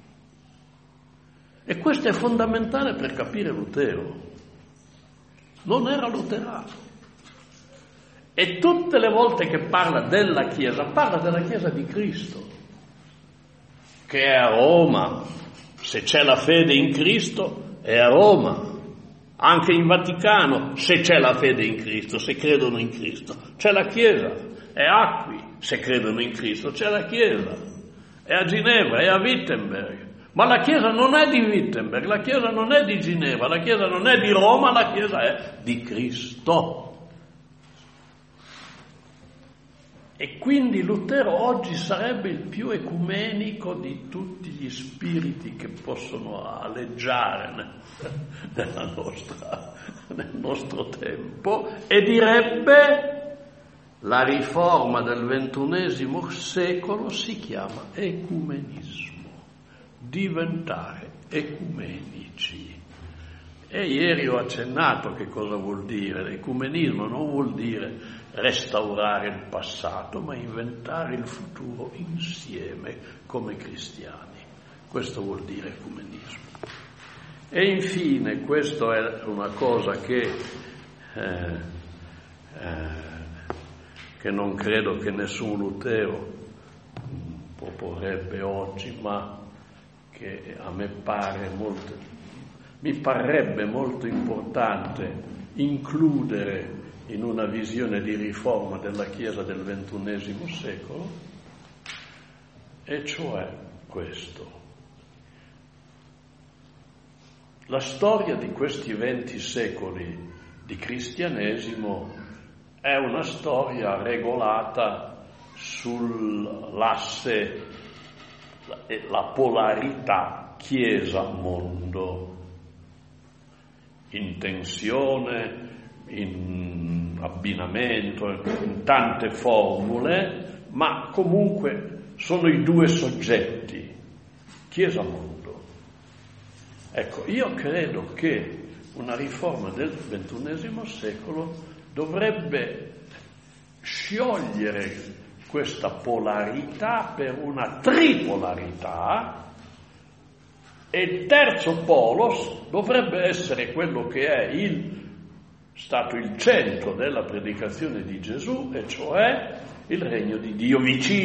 E questo è fondamentale per capire Lutero. Non era luterano. E tutte le volte che parla della Chiesa, parla della Chiesa di Cristo, che è a Roma. Se c'è la fede in Cristo, è a Roma. Anche in Vaticano, se c'è la fede in Cristo, se credono in Cristo, c'è la Chiesa. È a Acqui, se credono in Cristo, c'è la Chiesa. È a Ginevra, è a Wittenberg. Ma la Chiesa non è di Wittenberg, la Chiesa non è di Ginevra, la Chiesa non è di Roma, la Chiesa è di Cristo. E quindi Lutero oggi sarebbe il più ecumenico di tutti gli spiriti che possono aleggiare nella nostra, nel nostro tempo, e direbbe la riforma del ventunesimo secolo si chiama ecumenismo, diventare ecumenici. E ieri ho accennato che cosa vuol dire. L'ecumenismo non vuol dire restaurare il passato, ma inventare il futuro insieme come cristiani. Questo vuol dire ecumenismo. E infine, questa è una cosa che, eh, eh, che non credo che nessun Lutero proporrebbe oggi, ma che a me pare molto, mi parrebbe molto importante includere in una visione di riforma della Chiesa del ventunesimo secolo, e cioè questo. La storia di questi venti secoli di cristianesimo è una storia regolata sull'asse, la polarità Chiesa-mondo, in tensione, in abbinamento, in tante formule, ma comunque sono i due soggetti, Chiesa-mondo. Ecco, io credo che una riforma del ventunesimo secolo dovrebbe sciogliere questa polarità per una tripolarità, e il terzo polo dovrebbe essere quello che è il stato il centro della predicazione di Gesù, e cioè il regno di Dio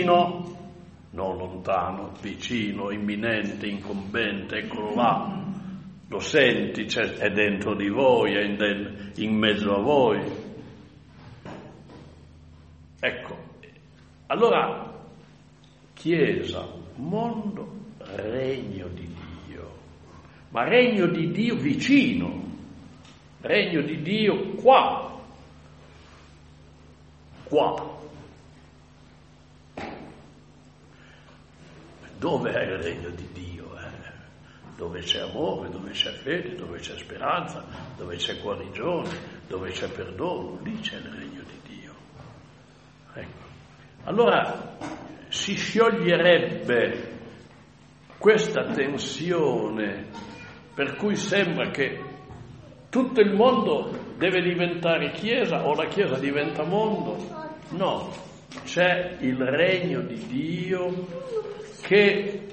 vicino, non lontano, vicino, imminente, incombente, eccolo là, lo senti, è dentro di voi, è in, in mezzo a voi. Ecco, allora Chiesa, mondo, regno di Dio, ma regno di Dio vicino, regno di Dio qua, qua. Dove è il regno di Dio? Eh? Dove c'è amore, dove c'è fede, dove c'è speranza, dove c'è guarigione, dove c'è perdono, lì c'è il regno di Dio. Ecco. Allora si scioglierebbe questa tensione per cui sembra che tutto il mondo deve diventare Chiesa o la Chiesa diventa mondo. No, c'è il regno di Dio che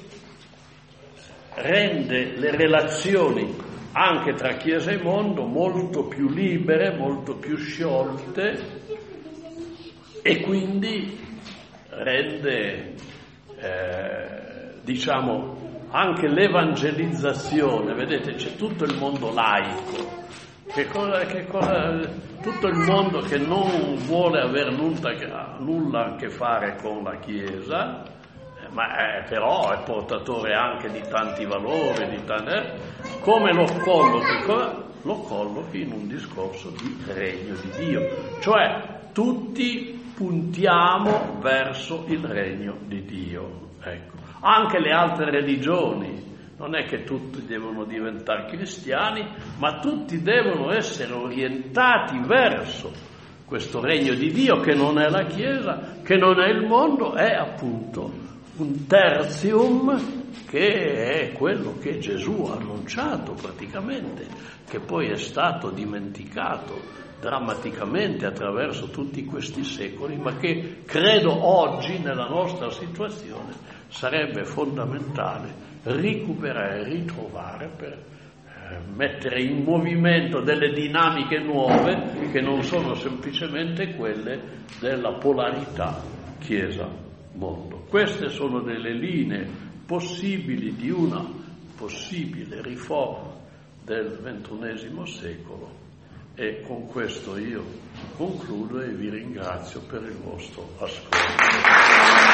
rende le relazioni anche tra Chiesa e mondo molto più libere, molto più sciolte, e quindi rende, eh, diciamo, anche l'evangelizzazione. Vedete, c'è tutto il mondo laico, che cosa, che cosa, tutto il mondo che non vuole avere nulla, nulla a che fare con la Chiesa, eh, ma è, però è portatore anche di tanti valori, di tanti, eh, come lo collochi? Lo collochi in un discorso di regno di Dio, cioè tutti puntiamo verso il regno di Dio. Ecco. Anche le altre religioni, non è che tutti devono diventare cristiani, ma tutti devono essere orientati verso questo regno di Dio, che non è la Chiesa, che non è il mondo, è appunto un tertium, che è quello che Gesù ha annunciato praticamente, che poi è stato dimenticato drammaticamente attraverso tutti questi secoli, ma che credo oggi nella nostra situazione sarebbe fondamentale recuperare, ritrovare per eh, mettere in movimento delle dinamiche nuove che non sono semplicemente quelle della polarità Chiesa-mondo. Queste sono delle linee possibili di una possibile riforma del ventunesimo secolo. E con questo io concludo e vi ringrazio per il vostro ascolto.